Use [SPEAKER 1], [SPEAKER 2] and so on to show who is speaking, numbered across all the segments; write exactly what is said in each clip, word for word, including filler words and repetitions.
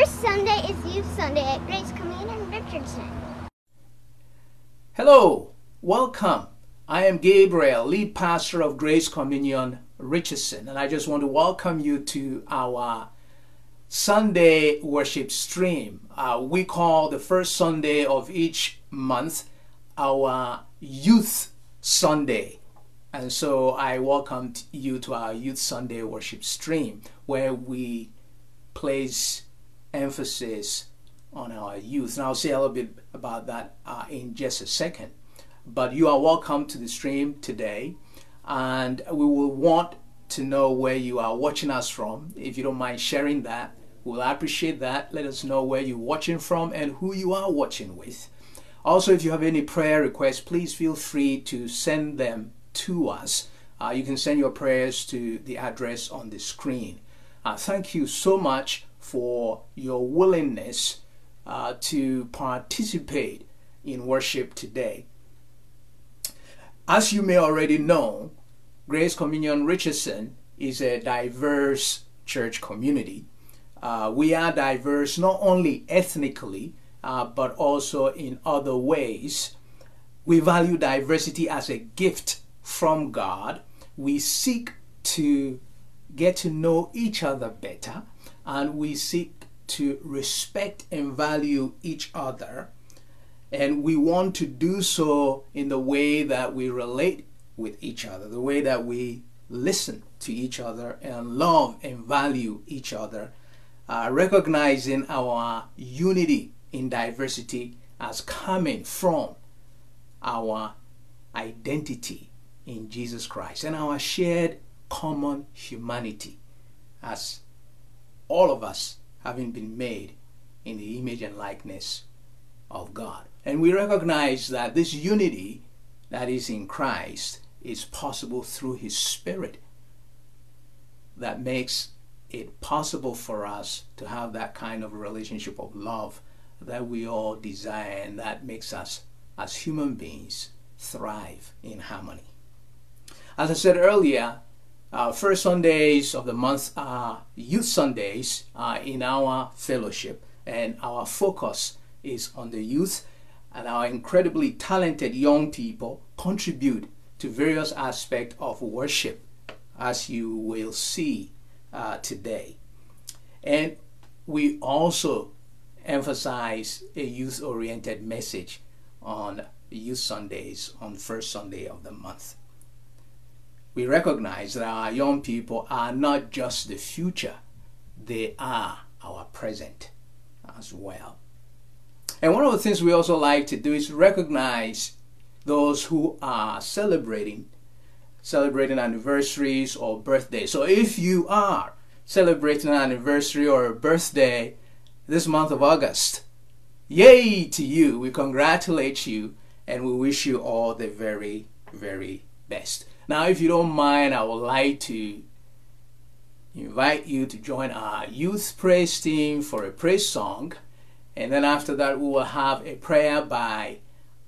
[SPEAKER 1] This Sunday is Youth Sunday at Grace Communion Richardson.
[SPEAKER 2] Hello, welcome. I am Gabriel, lead pastor of Grace Communion Richardson, and I just want to welcome you to our Sunday worship stream. Uh, we call the first Sunday of each month our Youth Sunday. And so I welcome you to our Youth Sunday worship stream, where we place emphasis on our youth. And I'll say a little bit about that uh, in just a second. But you are welcome to the stream today, and we will want to know where you are watching us from. If you don't mind sharing that, we'll appreciate that. Let us know where you're watching from and who you are watching with. Also, if you have any prayer requests, please feel free to send them to us. Uh, you can send your prayers to the address on the screen. Uh, thank you so much for your willingness uh, to participate in worship today. As you may already know, Grace Communion Richardson is a diverse church community. Uh, we are diverse not only ethnically, uh, but also in other ways. We value diversity as a gift from God. We seek to get to know each other better, and we seek to respect and value each other. And we want to do so in the way that we relate with each other, the way that we listen to each other and love and value each other, uh, recognizing our unity in diversity as coming from our identity in Jesus Christ and our shared common humanity as all of us having been made in the image and likeness of God. And we recognize that this unity that is in Christ is possible through His Spirit, that makes it possible for us to have that kind of relationship of love that we all desire, and that makes us as human beings thrive in harmony. As I said earlier, our first Sundays of the month are Youth Sundays uh, in our fellowship, and our focus is on the youth, and our incredibly talented young people contribute to various aspects of worship, as you will see uh, today. And we also emphasize a youth-oriented message on Youth Sundays on first Sunday of the month. We recognize that our young people are not just the future, they are our present as well. And one of the things we also like to do is recognize those who are celebrating, celebrating anniversaries or birthdays. So if you are celebrating an anniversary or a birthday this month of August, yay to you! We congratulate you and we wish you all the very, very best. Now, if you don't mind, I would like to invite you to join our youth praise team for a praise song. And then after that, we will have a prayer by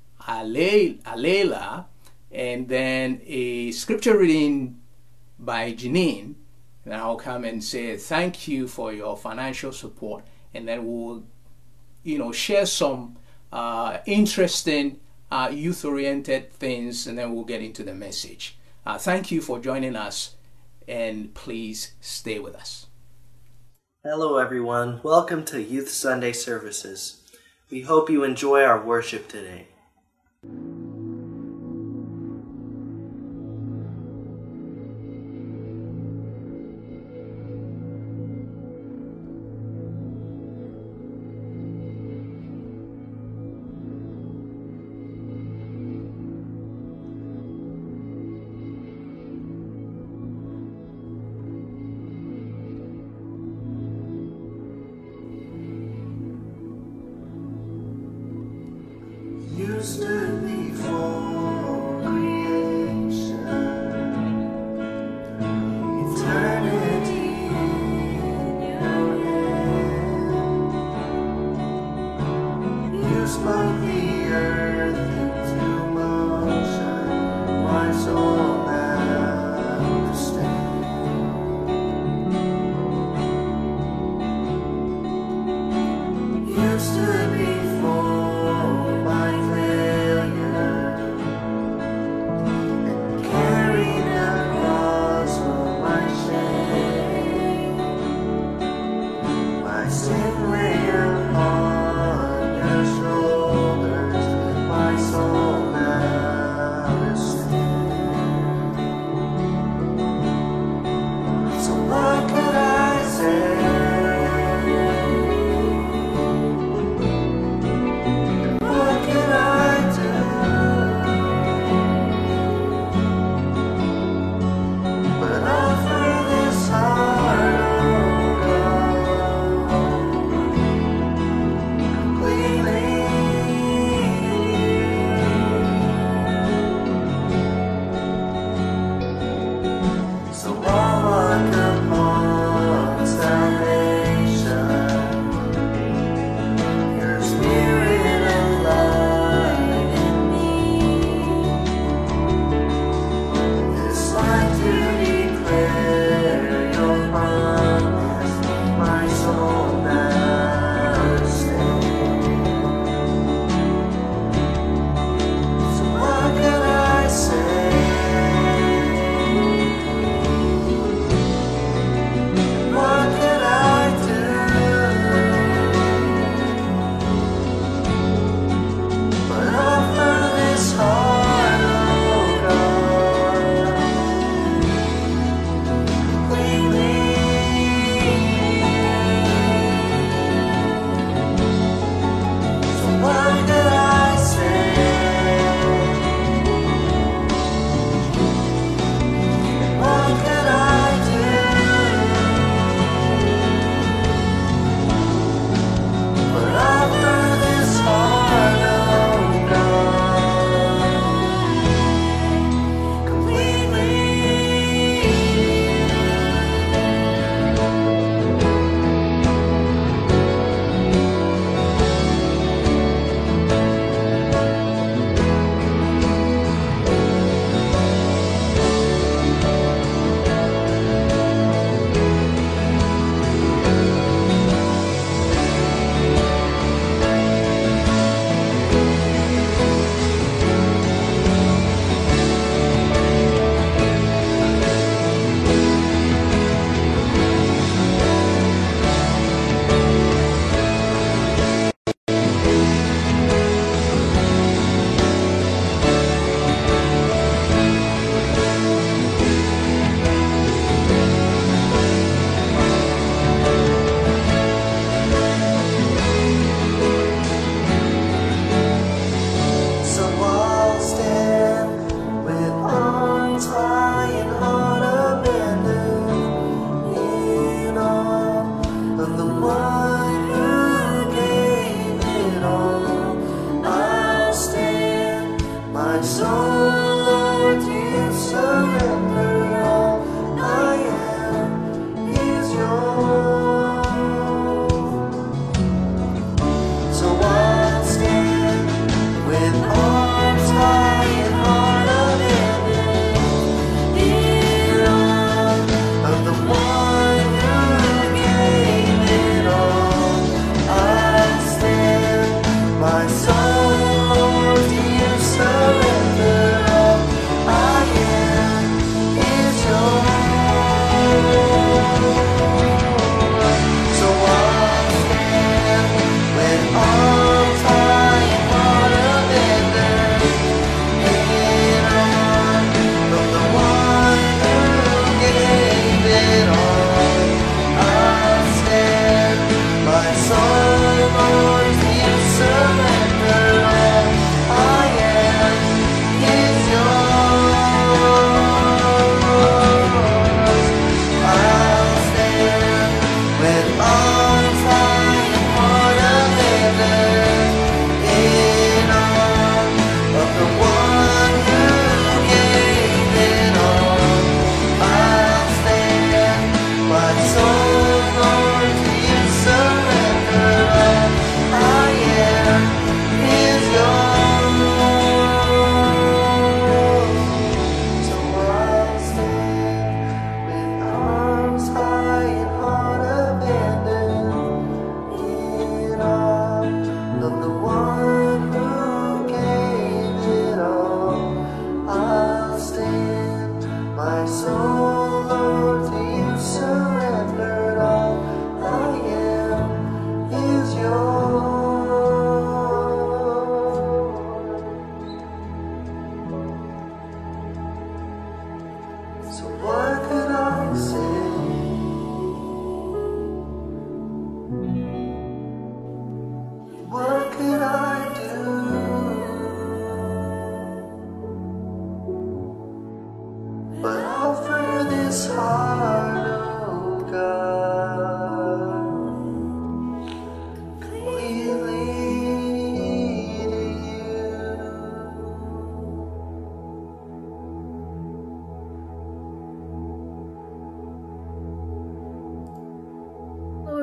[SPEAKER 2] Alela, and then a scripture reading by Janine. And I'll come and say thank you for your financial support. And then we'll, you know, share some uh, interesting uh, youth-oriented things, and then we'll get into the message. Uh, thank you for joining us, and please stay with us.
[SPEAKER 3] Hello everyone, welcome to Youth Sunday services. We hope you enjoy our worship today.
[SPEAKER 4] You stood before creation, eternity in your hand. You spoke the earth into motion, my soul now to stand.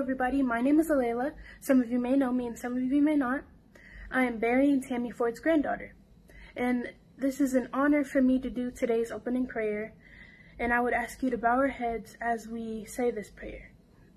[SPEAKER 5] everybody. My name is Alayla. Some of you may know me and some of you may not. I am Barry and Tammy Ford's granddaughter. And this is an honor for me to do today's opening prayer. And I would ask you to bow our heads as we say this prayer.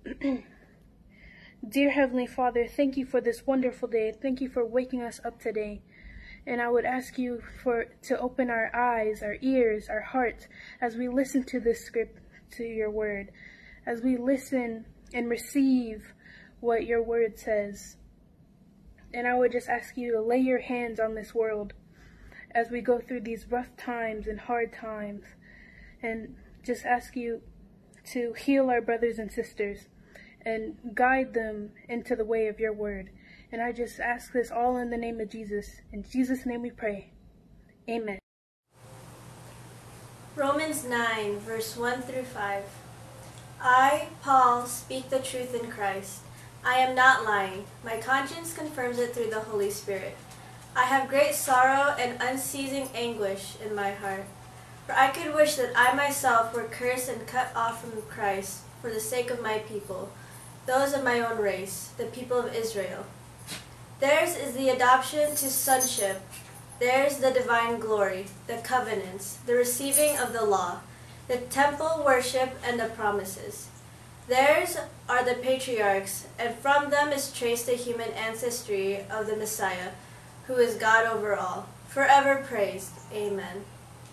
[SPEAKER 5] Dear Heavenly Father, thank you for this wonderful day. Thank you for waking us up today. And I would ask you for to open our eyes, our ears, our hearts as we listen to this script, to your word, as we listen and receive what your word says. And I would just ask you to lay your hands on this world as we go through these rough times and hard times, and just ask you to heal our brothers and sisters and guide them into the way of your word. And I just ask this all in the name of Jesus. In Jesus' name we pray. Amen.
[SPEAKER 6] Romans nine, verse one through five. I, Paul, speak the truth in Christ. I am not lying. My conscience confirms it through the Holy Spirit. I have great sorrow and unceasing anguish in my heart. For I could wish that I myself were cursed and cut off from Christ for the sake of my people, those of my own race, the people of Israel. Theirs is the adoption to sonship. Theirs the divine glory, the covenants, the receiving of the law, the temple worship, and the promises. Theirs are the patriarchs, and from them is traced the human ancestry of the Messiah, who is God over all, forever praised. Amen.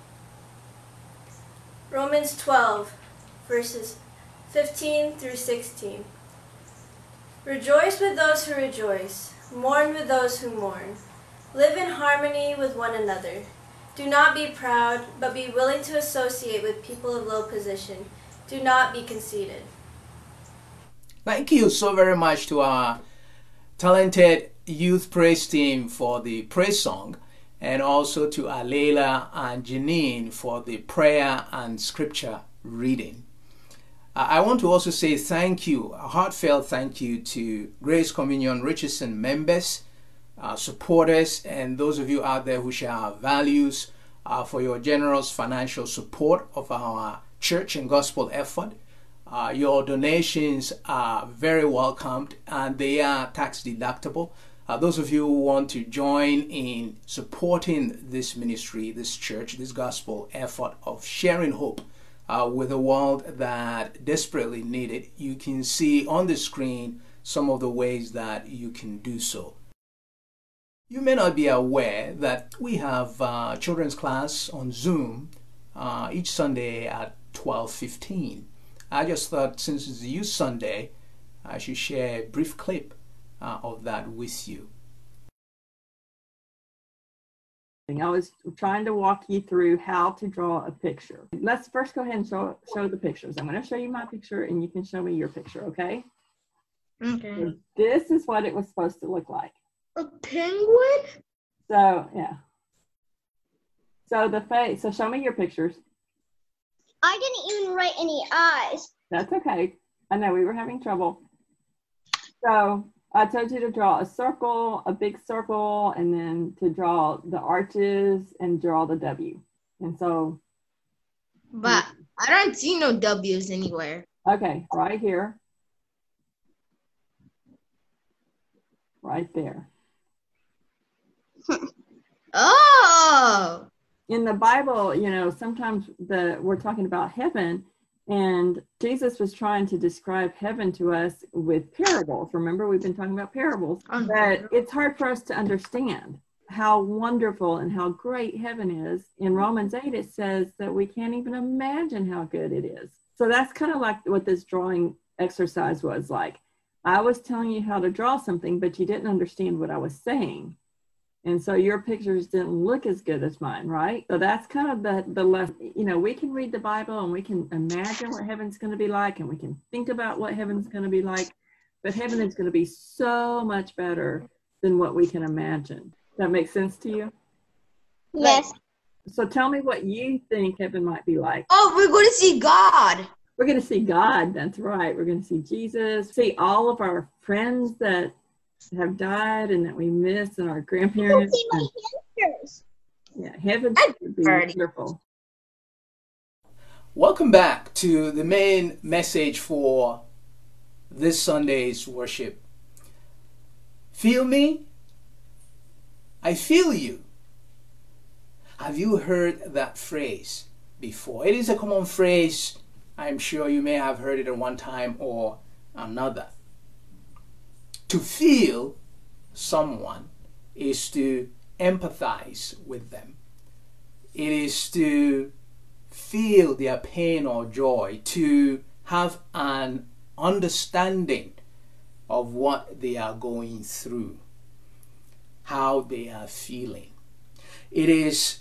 [SPEAKER 6] Romans twelve, verses fifteen through sixteen. Rejoice with those who rejoice. Mourn with those who mourn. Live in harmony with one another. Do not be proud, but be willing to associate with people of low position. Do not be conceited.
[SPEAKER 2] Thank you so very much to our talented youth praise team for the praise song, and also to Alayla and Janine for the prayer and scripture reading. I want to also say thank you, a heartfelt thank you to Grace Communion Richardson members, uh, supporters, and those of you out there who share our values uh, for your generous financial support of our church and gospel effort. Uh, your donations are very welcomed and they are tax deductible. Uh, those of you who want to join in supporting this ministry, this church, this gospel effort of sharing hope Uh, with a world that desperately need it, you can see on the screen some of the ways that you can do so. You may not be aware that we have uh, children's class on Zoom uh, each Sunday at twelve fifteen. I just thought, since it's Youth Sunday, I should share a brief clip uh, of that with you.
[SPEAKER 7] I was trying to walk you through how to draw a picture. Let's first go ahead and show, show the pictures. I'm going to show you my picture and you can show me your picture, okay?
[SPEAKER 1] Okay.
[SPEAKER 7] So this is what it was supposed to look like.
[SPEAKER 1] A penguin?
[SPEAKER 7] So, yeah. So the face, so show me your pictures.
[SPEAKER 1] I didn't even write any eyes.
[SPEAKER 7] That's okay. I know we were having trouble. So I told you to draw a circle, a big circle, and then to draw the arches and draw the W. And so.
[SPEAKER 8] But I don't see no W's anywhere.
[SPEAKER 7] Okay, right here. Right there.
[SPEAKER 8] Oh.
[SPEAKER 7] In the Bible, you know, sometimes the we're talking about heaven, and Jesus was trying to describe heaven to us with parables. Remember, we've been talking about parables. But it's hard for us to understand how wonderful and how great heaven is. In Romans eight, it says that we can't even imagine how good it is. So that's kind of like what this drawing exercise was like. I was telling you how to draw something, but you didn't understand what I was saying. And so your pictures didn't look as good as mine, right? So that's kind of the, the left, you know, we can read the Bible and we can imagine what heaven's going to be like, and we can think about what heaven's going to be like, but heaven is going to be so much better than what we can imagine. That makes sense to you?
[SPEAKER 1] Yes.
[SPEAKER 7] So tell me what you think heaven might be like.
[SPEAKER 8] Oh, we're going to see God.
[SPEAKER 7] We're going to see God. That's right. We're going to see Jesus, see all of our friends that have died and that we miss, and our grandparents.
[SPEAKER 1] See my hamsters.
[SPEAKER 7] Yeah, heaven would be wonderful.
[SPEAKER 2] Welcome back to the main message for this Sunday's worship. Feel me? I feel you. Have you heard that phrase before? It is a common phrase. I'm sure you may have heard it at one time or another. To feel someone is to empathize with them. It is to feel their pain or joy, to have an understanding of what they are going through, how they are feeling. It is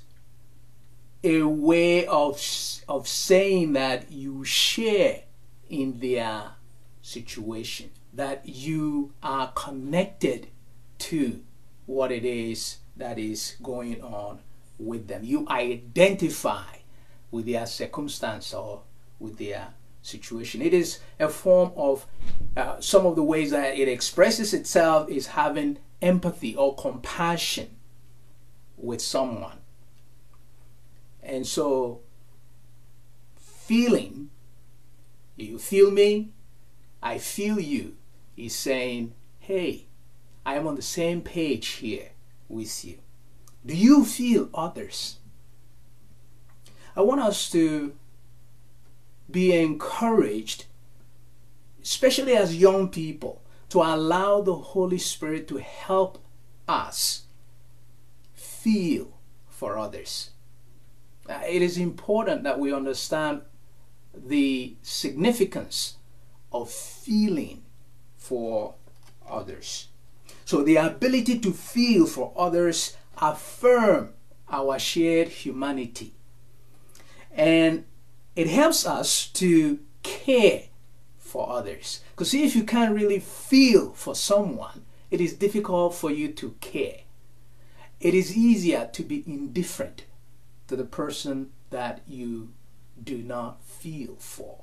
[SPEAKER 2] a way of, of saying that you share in their situation, that you are connected to what it is that is going on with them. You identify with their circumstance or with their situation. It is a form of, uh, some of the ways that it expresses itself is having empathy or compassion with someone. And so, feeling, you feel me, I feel you, is saying, hey, I am on the same page here with you. Do you feel others? I want us to be encouraged, especially as young people, to allow the Holy Spirit to help us feel for others. Uh, it is important that we understand the significance of feeling for others. So the ability to feel for others affirm our shared humanity. And it helps us to care for others. Because see, if you can't really feel for someone, it is difficult for you to care. It is easier to be indifferent to the person that you do not feel for.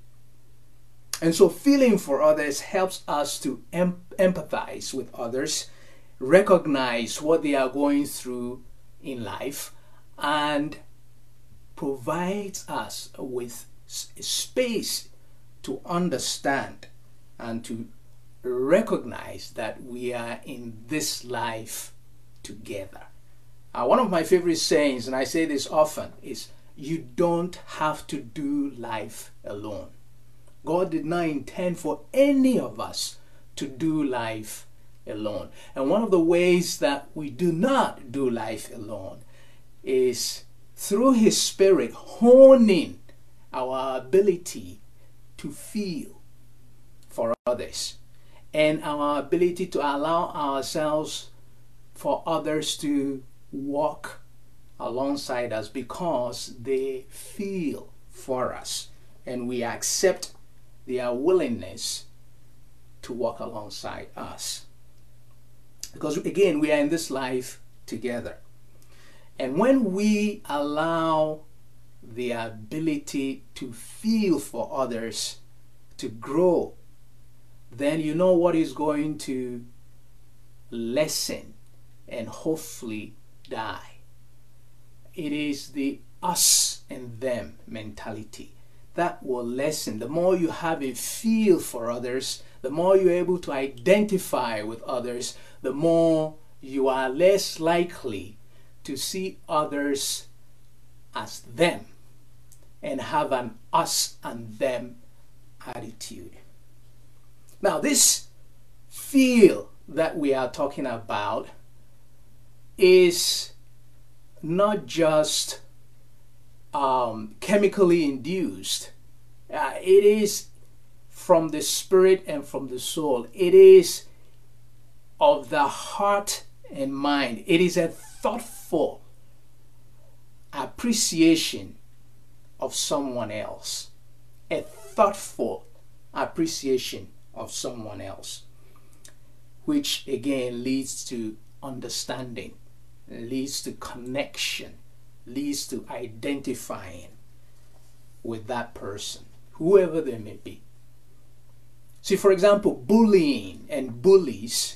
[SPEAKER 2] And so feeling for others helps us to em- empathize with others, recognize what they are going through in life, and provides us with space to understand and to recognize that we are in this life together. Uh, one of my favorite sayings, and I say this often, is you don't have to do life alone. God did not intend for any of us to do life alone. And one of the ways that we do not do life alone is through His Spirit honing our ability to feel for others and our ability to allow ourselves for others to walk alongside us because they feel for us and we accept their willingness to walk alongside us. Because again, we are in this life together. And when we allow the ability to feel for others to grow, then you know what is going to lessen and hopefully die. It is the us and them mentality that will lessen. The more you have a feel for others, the more you're able to identify with others, the more you are less likely to see others as them and have an us and them attitude. Now, this feel that we are talking about is not just um, chemically induced. Uh, it is from the spirit and from the soul. It is of the heart and mind. It is a thoughtful appreciation of someone else. A thoughtful appreciation of someone else, which again leads to understanding, leads to connection, leads to identifying with that person, whoever they may be. See, for example, bullying and bullies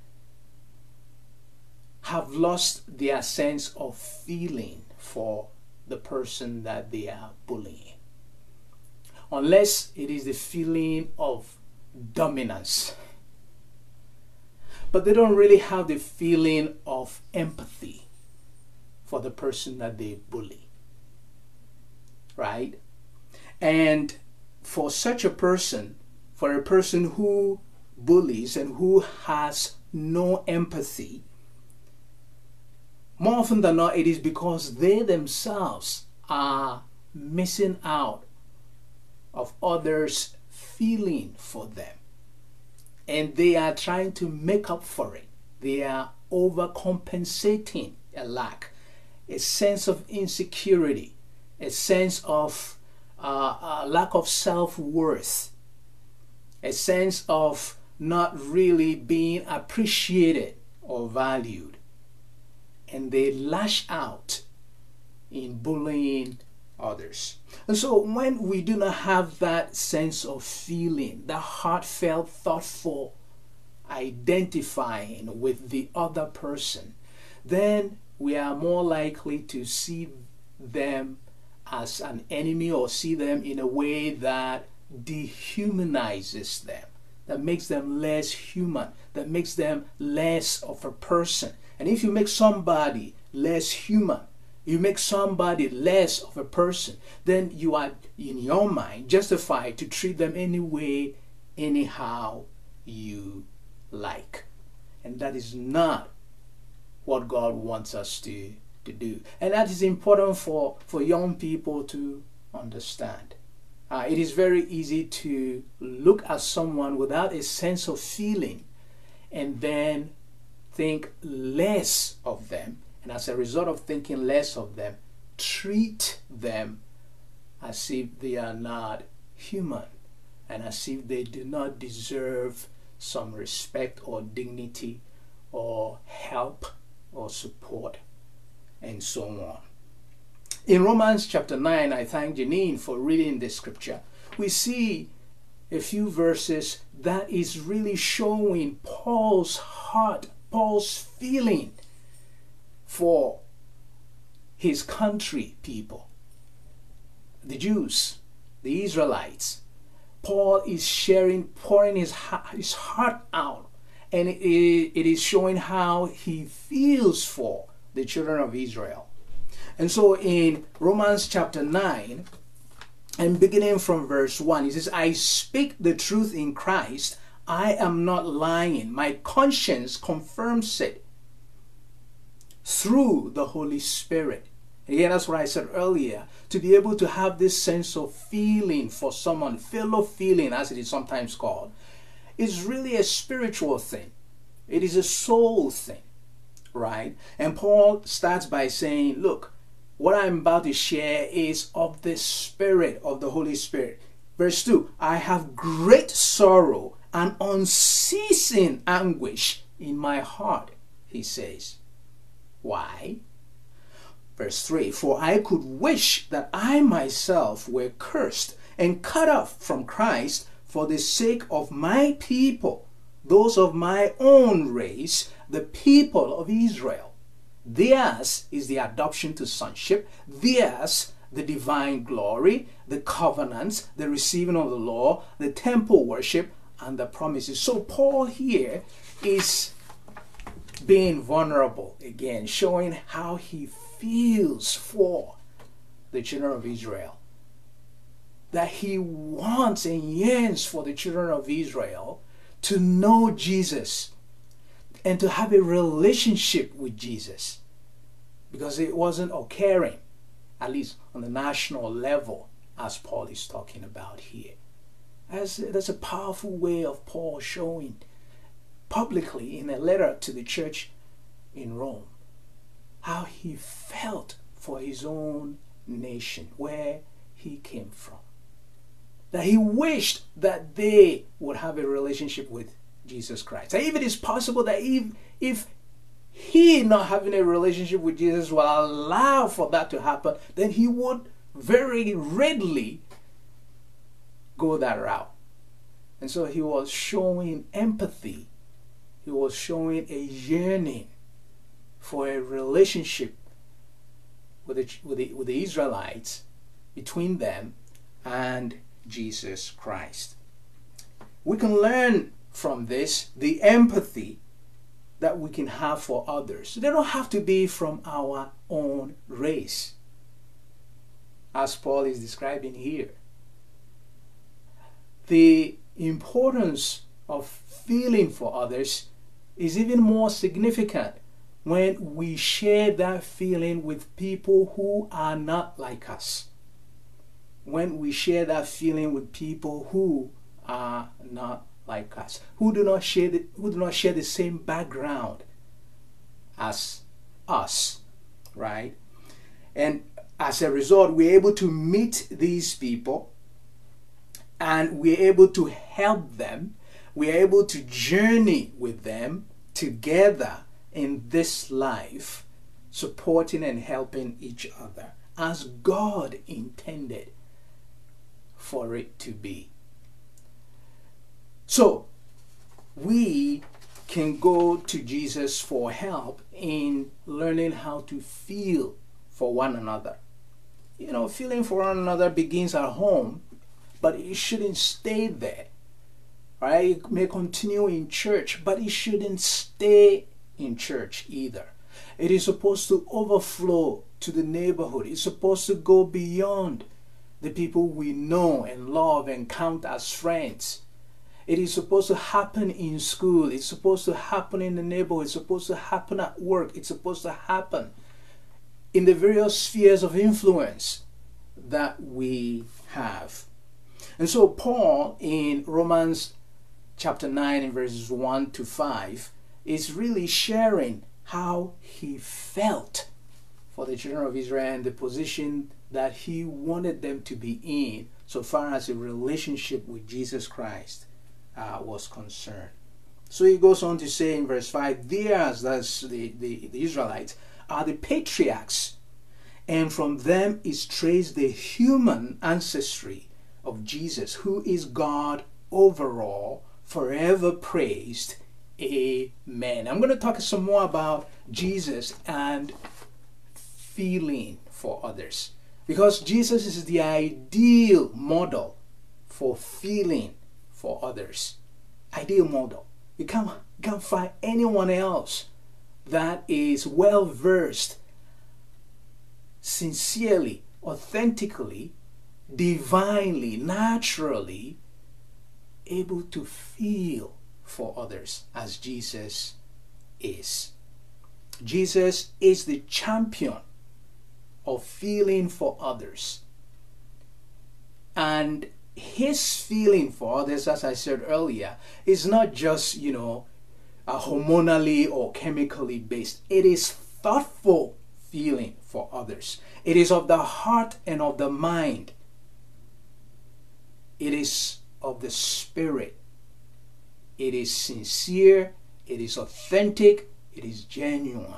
[SPEAKER 2] have lost their sense of feeling for the person that they are bullying. Unless it is the feeling of dominance. But they don't really have the feeling of empathy for the person that they bully. Right? And for such a person, for a person who bullies and who has no empathy, more often than not, it is because they themselves are missing out of others' feeling for them. And they are trying to make up for it. They are overcompensating a lack, a sense of insecurity, a sense of uh, a lack of self-worth, a sense of not really being appreciated or valued. And they lash out in bullying others. And so when we do not have that sense of feeling, that heartfelt, thoughtful identifying with the other person, then we are more likely to see them as an enemy or see them in a way that dehumanizes them, that makes them less human, that makes them less of a person. And if you make somebody less human, you make somebody less of a person, then you are, in your mind, justified to treat them any way, anyhow you like. And that is not what God wants us to, to do. And that is important for, for young people to understand. Uh, it is very easy to look at someone without a sense of feeling and then think less of them. And as a result of thinking less of them, treat them as if they are not human and as if they do not deserve some respect or dignity or help or support and so on. In Romans chapter nine, I thank Janine for reading the scripture. We see a few verses that is really showing Paul's heart, Paul's feeling for his country people, the Jews, the Israelites. Paul is sharing, pouring his heart, his heart out, and it, it is showing how he feels for the children of Israel. And so in Romans chapter nine, and beginning from verse one, he says, I speak the truth in Christ, I am not lying. My conscience confirms it through the Holy Spirit. Again, that's what I said earlier. To be able to have this sense of feeling for someone, fellow feeling as it is sometimes called, is really a spiritual thing. It is a soul thing, right? And Paul starts by saying, look, what I'm about to share is of the Spirit, of the Holy Spirit. Verse two, I have great sorrow and unceasing anguish in my heart, he says. Why? Verse three, for I could wish that I myself were cursed and cut off from Christ for the sake of my people, those of my own race, the people of Israel. Theirs is the adoption to sonship, theirs the divine glory, the covenants, the receiving of the law, the temple worship, and the promises. So Paul here is being vulnerable again, showing how he feels for the children of Israel. That he wants and yearns for the children of Israel to know Jesus and to have a relationship with Jesus, because it wasn't occurring, at least on the national level, as Paul is talking about here. As, that's a powerful way of Paul showing publicly in a letter to the church in Rome how he felt for his own nation, where he came from. That he wished that they would have a relationship with Jesus Christ. That if it is possible that if, if he not having a relationship with Jesus will allow for that to happen, then he would very readily go that route. And so he was showing empathy. He was showing a yearning for a relationship with the, with the, with the Israelites, between them and Jesus Christ. we can learn from this the empathy that we can have for others. They don't have to be from our own race, as Paul is describing here. The importance of feeling for others is even more significant when we share that feeling with people who are not like us. When we share that feeling with people who are not like us, who do not share the, who do not share the same background as us, right? And as a result, we're able to meet these people and we're able to help them. We're able to journey with them together in this life, supporting and helping each other as God intended for it to be. So, we can go to Jesus for help in learning how to feel for one another. You know, feeling for one another begins at home, but it shouldn't stay there. Right? It may continue in church, but it shouldn't stay in church either. It is supposed to overflow to the neighborhood. It's supposed to go beyond the people we know and love and count as friends. It is supposed to happen in school. It's supposed to happen in the neighborhood. It's supposed to happen at work. It's supposed to happen in the various spheres of influence that we have. And so Paul in Romans chapter nine in verses one to five is really sharing how he felt for the children of Israel and the position that he wanted them to be in so far as a relationship with Jesus Christ uh, was concerned. So he goes on to say in verse five, theirs, that's the, the, the Israelites, are the patriarchs, and from them is traced the human ancestry of Jesus, who is God overall, forever praised. Amen. I'm going to talk some more about Jesus and feeling for others, because Jesus is the ideal model for feeling for others. Ideal model. You can't, you can't find anyone else that is well versed, sincerely, authentically, divinely, naturally able to feel for others as Jesus is. Jesus is the champion of feeling for others. And his feeling for others, as I said earlier, is not just, you know, a hormonally or chemically based. It is thoughtful feeling for others. It is of the heart and of the mind. It is of the spirit. It is sincere. It is authentic. It is genuine.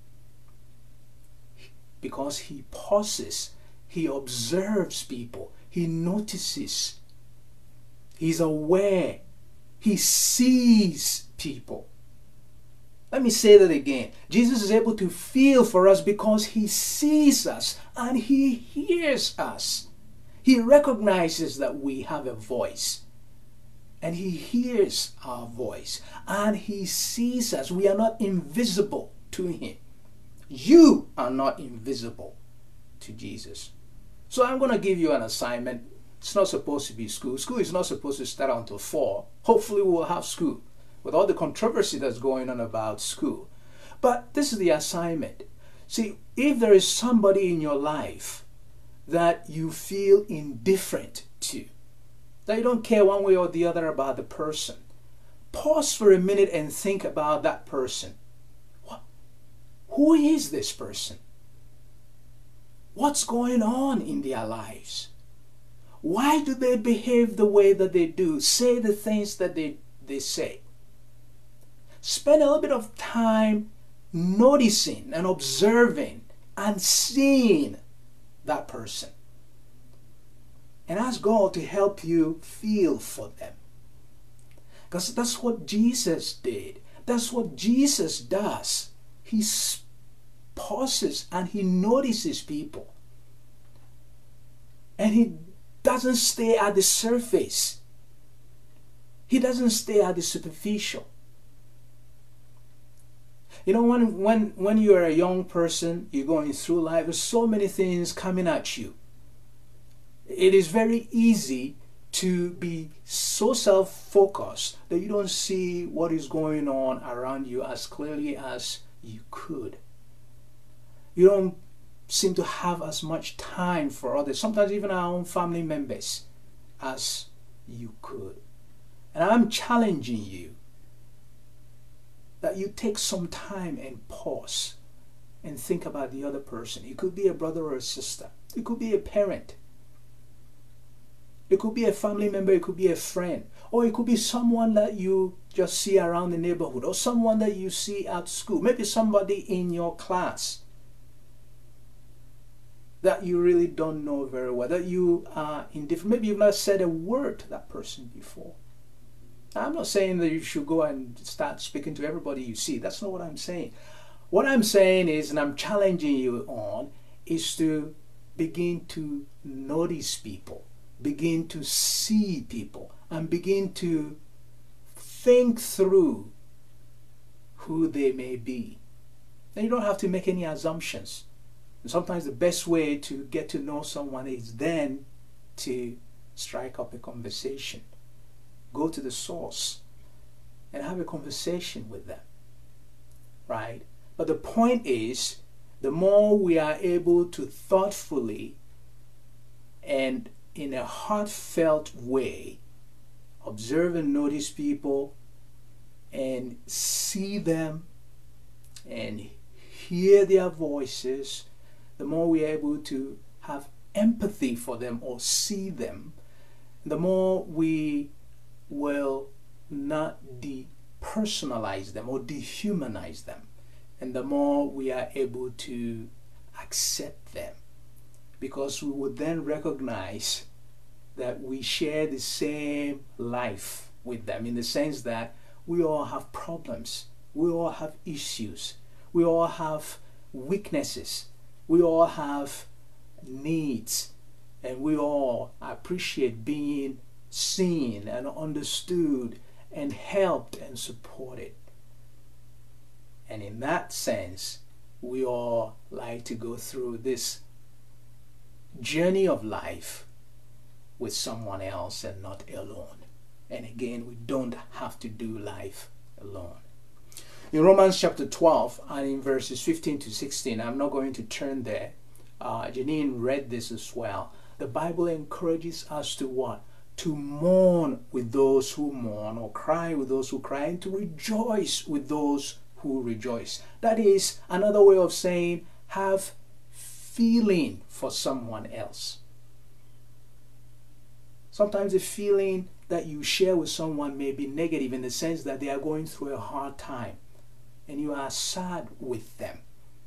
[SPEAKER 2] Because he pauses, he observes people, he notices, he's aware, he sees people. Let me say that again. Jesus is able to feel for us because he sees us and he hears us. He recognizes that we have a voice and he hears our voice and he sees us. We are not invisible to him. You are not invisible to Jesus. So I'm going to give you an assignment. It's not supposed to be school. School is not supposed to start until four. Hopefully we'll have school with all the controversy that's going on about school. But this is the assignment. See, if there is somebody in your life that you feel indifferent to, that you don't care one way or the other about the person, pause for a minute and think about that person. Who is this person? What's going on in their lives? Why do they behave the way that they do? Say the things that they, they say. Spend a little bit of time noticing and observing and seeing that person. And ask God to help you feel for them. Because that's what Jesus did. That's what Jesus does. He pauses and he notices people. And he doesn't stay at the surface. He doesn't stay at the superficial. You know, when, when, when you're a young person, you're going through life, there's so many things coming at you. It is very easy to be so self-focused that you don't see what is going on around you as clearly as you could. You don't seem to have as much time for others, sometimes even our own family members, as you could. And I'm challenging you that you take some time and pause and think about the other person. It could be a brother or a sister. It could be a parent. It could be a family member. It could be a friend. Or it could be someone that you just see around the neighborhood, or someone that you see at school. Maybe somebody in your class that you really don't know very well, that you are indifferent. Maybe you've not said a word to that person before. I'm not saying that you should go and start speaking to everybody you see. That's not what I'm saying. What I'm saying is, and I'm challenging you on, is to begin to notice people, begin to see people, and begin to think through who they may be. And you don't have to make any assumptions. And sometimes the best way to get to know someone is then to strike up a conversation. Go to the source and have a conversation with them, right? But the point is, the more we are able to thoughtfully and in a heartfelt way observe and notice people and see them and hear their voices, the more we are able to have empathy for them or see them, the more we will not depersonalize them or dehumanize them, and the more we are able to accept them, because we would then recognize that we share the same life with them, in the sense that we all have problems, we all have issues, we all have weaknesses, we all have needs, and we all appreciate being seen and understood and helped and supported. And in that sense, we all like to go through this journey of life with someone else and not alone. And again, we don't have to do life alone. In Romans chapter twelve and in verses fifteen to sixteen, I'm not going to turn there. Uh, Janine read this as well. The Bible encourages us to what? To mourn with those who mourn, or cry with those who cry, and to rejoice with those who rejoice. That is another way of saying have feeling for someone else. Sometimes the feeling that you share with someone may be negative, in the sense that they are going through a hard time and you are sad with them.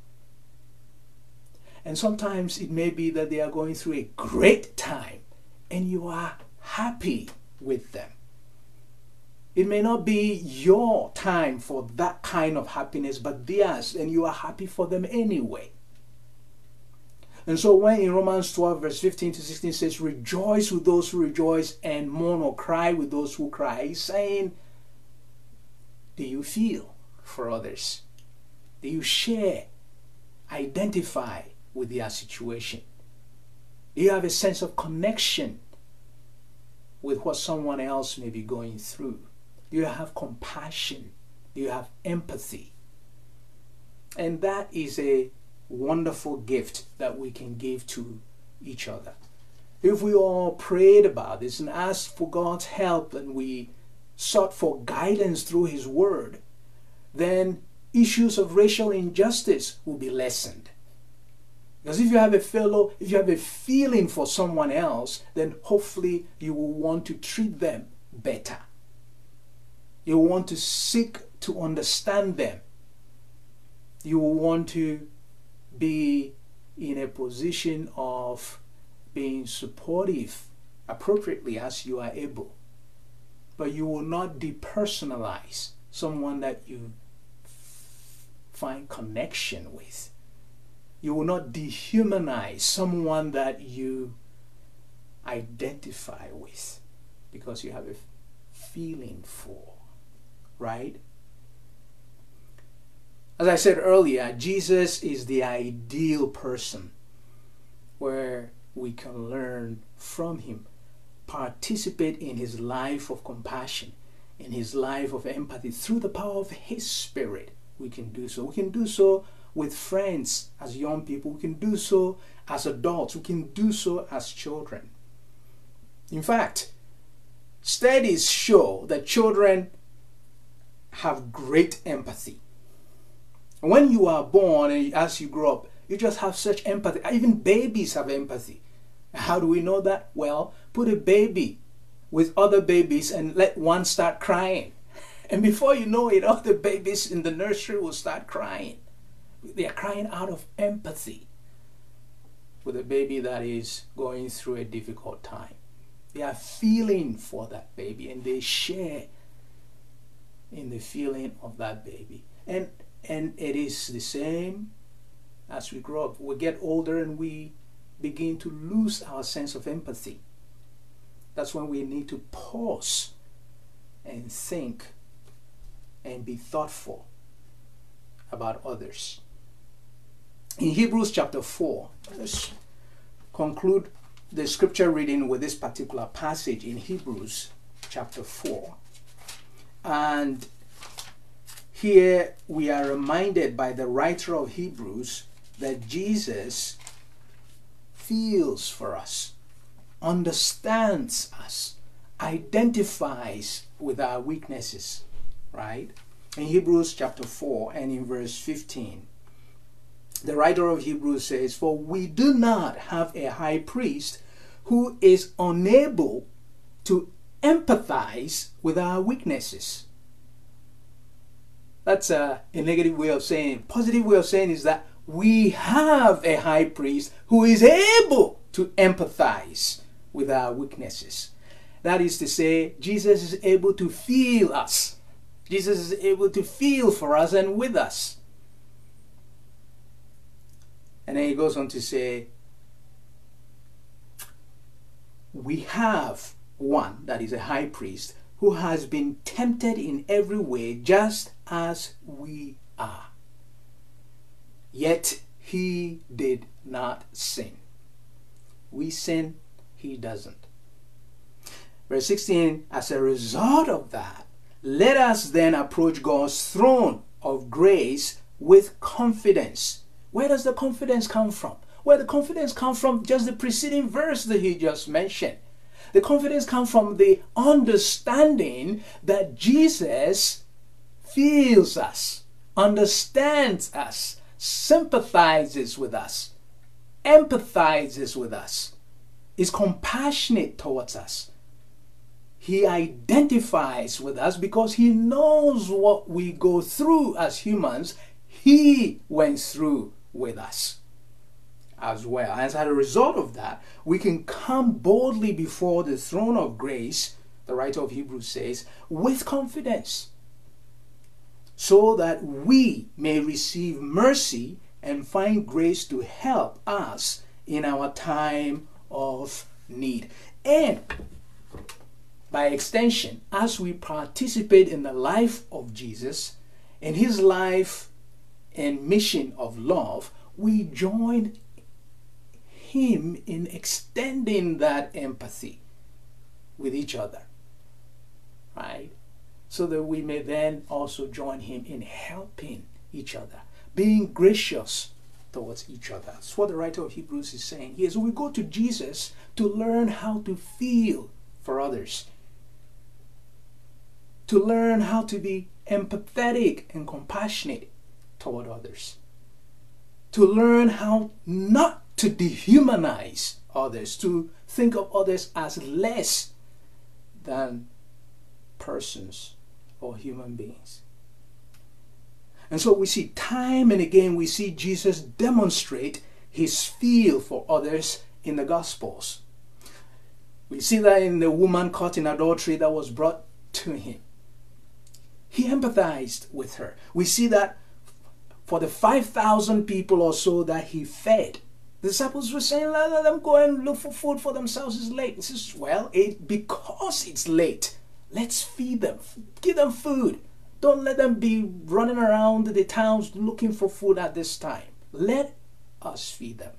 [SPEAKER 2] And sometimes it may be that they are going through a great time and you are happy with them. It may not be your time for that kind of happiness, but theirs, and you are happy for them anyway. And so when in Romans twelve verse fifteen to sixteen says, rejoice with those who rejoice and mourn or cry with those who cry, he's saying, do you feel for others? Do you share, identify with their situation? Do you have a sense of connection with what someone else may be going through? Do you have compassion? Do you have empathy? And that is a wonderful gift that we can give to each other. If we all prayed about this and asked for God's help, and we sought for guidance through His Word, then issues of racial injustice will be lessened. Because if you have a fellow, if you have a feeling for someone else, then hopefully you will want to treat them better. You will want to seek to understand them. You will want to be in a position of being supportive appropriately as you are able. But you will not depersonalize someone that you find connection with. You will not dehumanize someone that you identify with, because you have a feeling for, right? As I said earlier, Jesus is the ideal person where we can learn from him, participate in his life of compassion, in his life of empathy through the power of his Spirit. We can do so. We can do so with friends as young people. We can do so as adults. We can do so as children. In fact, studies show that children have great empathy. When you are born and as you grow up, you just have such empathy. Even babies have empathy. How do we know that? Well, put a baby with other babies and let one start crying. And before you know it, other babies in the nursery will start crying. They are crying out of empathy with a baby that is going through a difficult time. They are feeling for that baby and they share in the feeling of that baby. And and it is the same as we grow up. We get older and we begin to lose our sense of empathy. That's when we need to pause and think and be thoughtful about others. In Hebrews chapter four, let's conclude the scripture reading with this particular passage in Hebrews chapter four. And here we are reminded by the writer of Hebrews that Jesus feels for us, understands us, identifies with our weaknesses, right? In Hebrews chapter four and in verse fifteen, the writer of Hebrews says, "For we do not have a high priest who is unable to empathize with our weaknesses." That's a, a negative way of saying. Positive way of saying is that we have a high priest who is able to empathize with our weaknesses. That is to say, Jesus is able to feel us. Jesus is able to feel for us and with us. And then he goes on to say, we have one, that is a high priest, who has been tempted in every way just as we are. Yet he did not sin. We sin, he doesn't. Verse sixteen, as a result of that, let us then approach God's throne of grace with confidence. Where does the confidence come from? Well, the confidence comes from just the preceding verse that he just mentioned. The confidence comes from the understanding that Jesus feels us, understands us, sympathizes with us, empathizes with us, is compassionate towards us. He identifies with us because he knows what we go through as humans. He went through with us as well. As a result of that, we can come boldly before the throne of grace, the writer of Hebrews says, with confidence, so that we may receive mercy and find grace to help us in our time of need. And by extension, as we participate in the life of Jesus, in his life and mission of love, we join him in extending that empathy with each other, right? So that we may then also join him in helping each other, being gracious towards each other. That's what the writer of Hebrews is saying here. So we go to Jesus to learn how to feel for others, to learn how to be empathetic and compassionate toward others, to learn how not to dehumanize others, to think of others as less than persons or human beings. And so we see time and again, we see Jesus demonstrate his feel for others in the Gospels. We see that in the woman caught in adultery that was brought to him. He empathized with her. We see that for the five thousand people or so that he fed. The disciples were saying, let them go and look for food for themselves. It's late. He says, well, it, because it's late, Let's feed them. Give them food. Don't let them be running around the towns looking for food at this time. Let us feed them.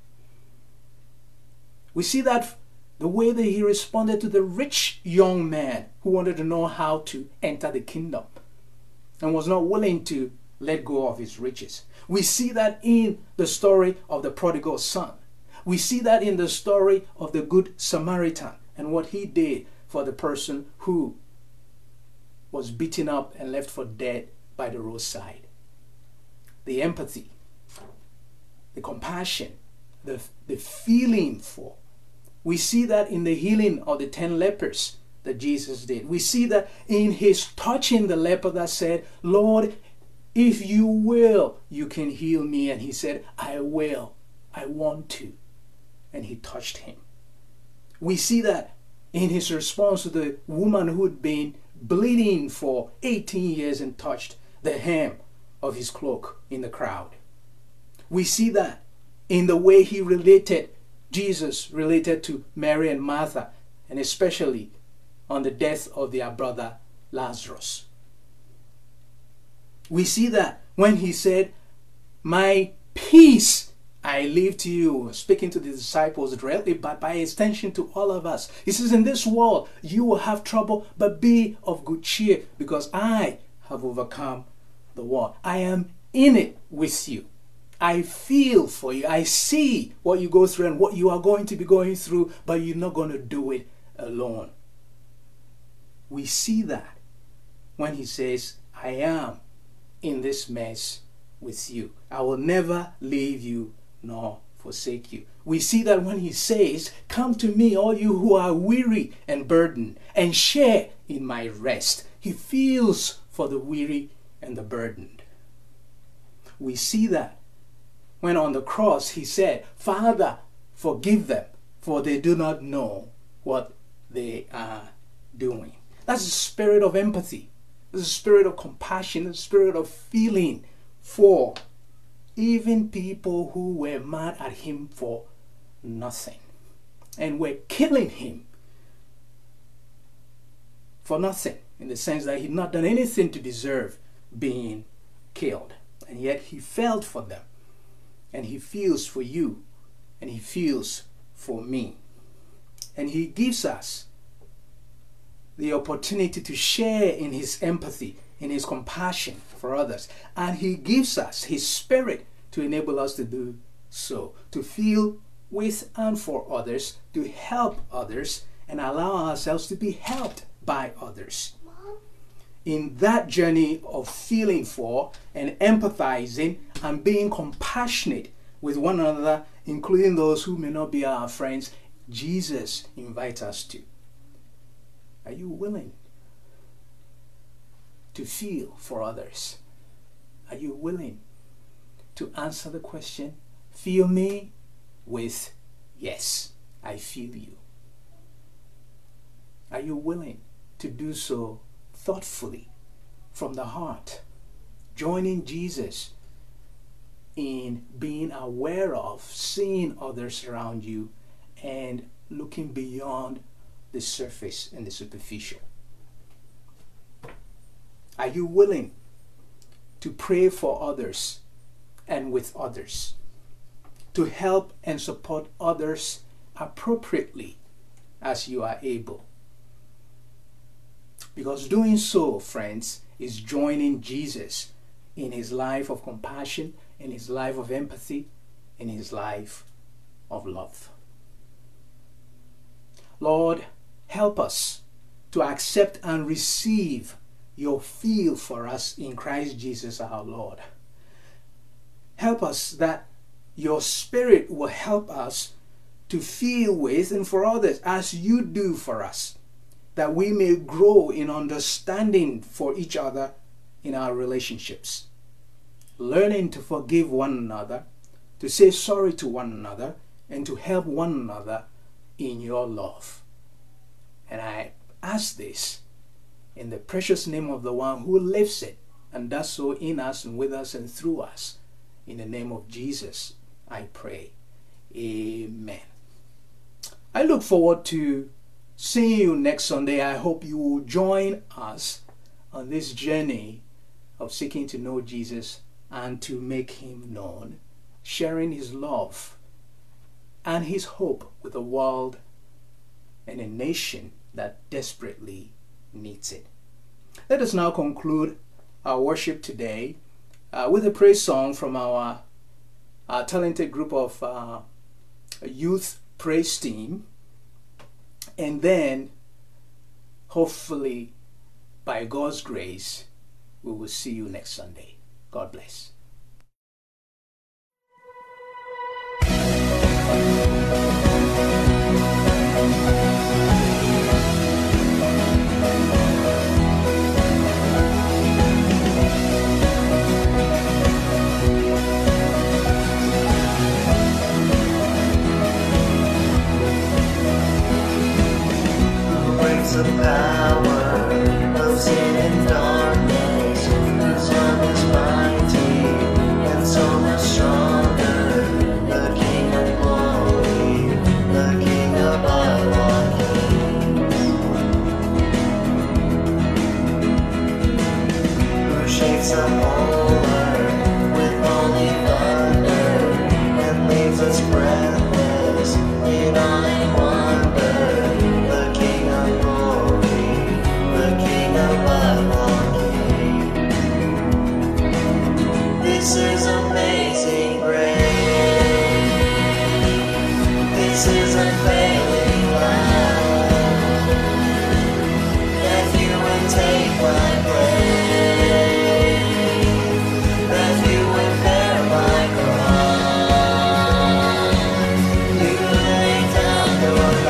[SPEAKER 2] We see that the way that he responded to the rich young man who wanted to know how to enter the kingdom and was not willing to let go of his riches. We see that in the story of the prodigal son. We see that in the story of the Good Samaritan and what he did for the person who was beaten up and left for dead by the roadside. The empathy, the compassion, the, the feeling for. We see that in the healing of the ten lepers that Jesus did. We see that in his touching the leper that said, Lord, if you will, you can heal me. And he said, I will. I want to. And he touched him. We see that in his response to the woman who had been bleeding for eighteen years and touched the hem of his cloak in the crowd. We see that in the way he related, Jesus related to Mary and Martha, and especially on the death of their brother Lazarus. We see that when he said, my peace I leave to you, speaking to the disciples directly, but by extension to all of us. He says, in this world you will have trouble, but be of good cheer, because I have overcome the world. I am in it with you. I feel for you. I see what you go through and what you are going to be going through, but you're not going to do it alone. We see that when he says, I am in this mess with you. I will never leave you nor forsake you. We see that when he says, come to me, all you who are weary and burdened, and share in my rest. He feels for the weary and the burdened. We see that when on the cross he said, Father, forgive them, for they do not know what they are doing. That's the spirit of empathy. That's the spirit of compassion, the spirit of feeling for even people who were mad at him for nothing and were killing him for nothing, in the sense that he had not done anything to deserve being killed. And yet he felt for them, and he feels for you, and he feels for me. And he gives us the opportunity to share in his empathy, in his compassion for others. And he gives us his spirit to enable us to do so, to feel with and for others, to help others, and allow ourselves to be helped by others. In that journey of feeling for and empathizing and being compassionate with one another, including those who may not be our friends, Jesus invites us to. Are you willing to feel for others? Are you willing to answer the question, feel me, with yes, I feel you? Are you willing to do so thoughtfully, from the heart, joining Jesus in being aware of, seeing others around you, and looking beyond the surface and the superficial? Are you willing to pray for others and with others, to help and support others appropriately as you are able? Because doing so, friends, is joining Jesus in his life of compassion, in his life of empathy, in his life of love. Lord, help us to accept and receive your feel for us in Christ Jesus our Lord. Help us that your Spirit will help us to feel with and for others as you do for us, that we may grow in understanding for each other in our relationships, learning to forgive one another, to say sorry to one another, and to help one another in your love. And I ask this in the precious name of the one who lives it and does so in us and with us and through us. In the name of Jesus, I pray. Amen. I look forward to seeing you next Sunday. I hope you will join us on this journey of seeking to know Jesus and to make him known, sharing his love and his hope with a world and a nation that desperately needs it. Let us now conclude our worship today uh, with a praise song from our, our talented group of uh, youth praise team, and then hopefully by God's grace we will see you next Sunday. God bless.
[SPEAKER 4] The power of sin and darkness, whose arm is mighty and so much stronger. The King of glory, the King above all kings, who shakes the whole earth with holy thunder and leaves us breathless in awe and wonder. This is amazing grace. This is unfailing love. That you would take my place, that you would bear my cross. You lay down your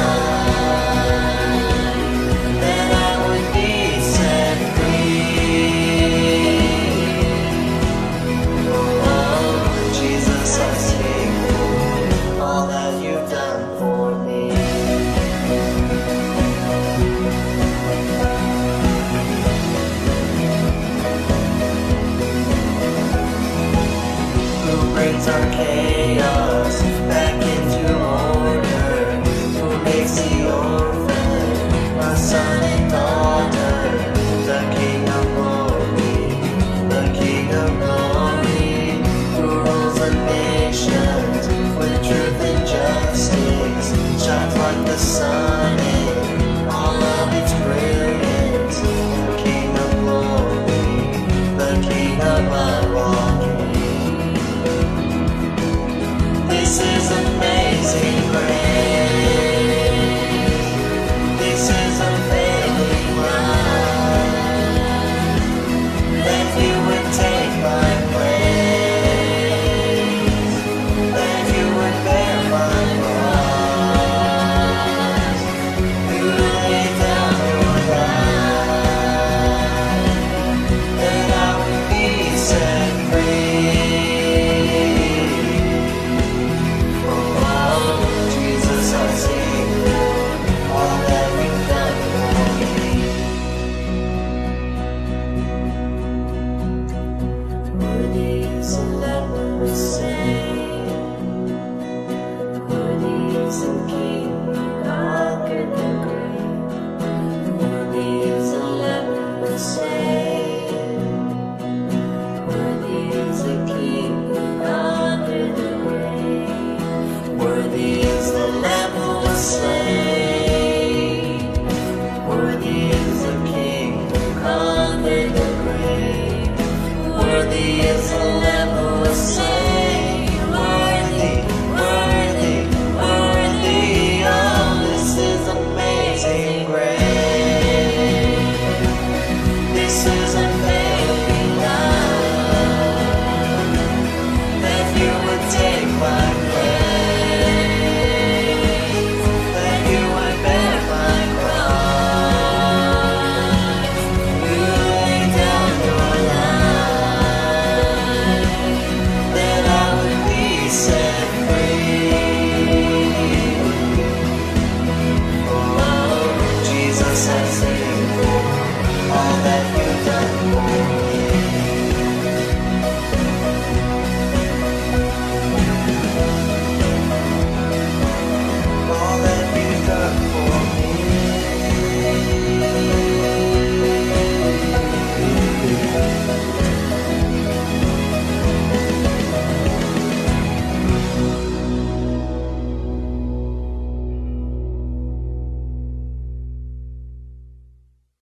[SPEAKER 4] life, that I would be set free. I see all that you've done for me. Who brings our chaos back into order? Who makes the orphan a son and daughter? The King of glory, the King of glory, who rules the nations with truth and justice, shines like the sun in all of its brilliance. The King of glory, the King above all kings. This is amazing grace. This is unfailing love, that you would take my place. Worthy is the Lamb.